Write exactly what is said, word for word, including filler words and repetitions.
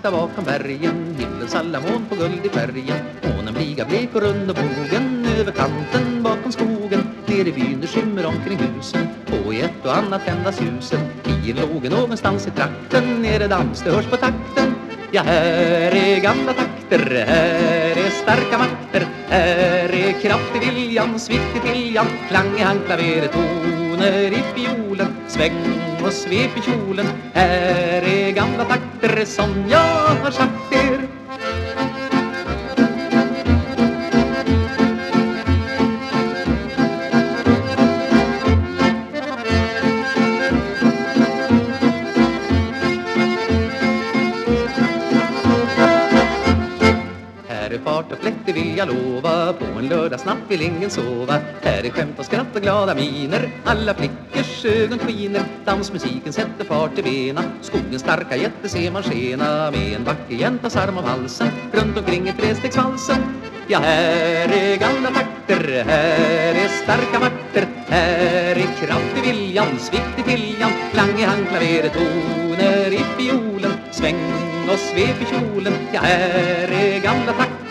sakta bakom bergen, himlens alla moln på guld i färgen. Månen bliga blek och rund och bogen, över kanten bakom skogen. Ner i byn det skymmer omkring husen, på i ett och annat tändas ljusen. I en låge någonstans i trakten, nere dans det hörs på takten. Ja, här är gamla takter, här är starka makter, här är kraft i viljan, svikt i viljan, klang i handklaveret, toner i fiolen, sväng och svep i kjolen. Här är gamla takter som jag har sagt er. Fart och flätt, det vill jag lova. På en lördagsnatt vill ingen sova. Här är skämt och skratt och glada miner. Alla flickors ögon skiner. Dansmusiken sätter fart i bena. Skogens starka jätte ser man skena. Med en vacker jäntas arm om halsen, runt omkring ett trestegsvalsen. Ja, här är gamla takter, här är starka makter, här är kraft i viljan, svikt i viljan, klang i handklaveret, toner i fiolen, sväng och svep i kjolen. Ja, här är gamla takter.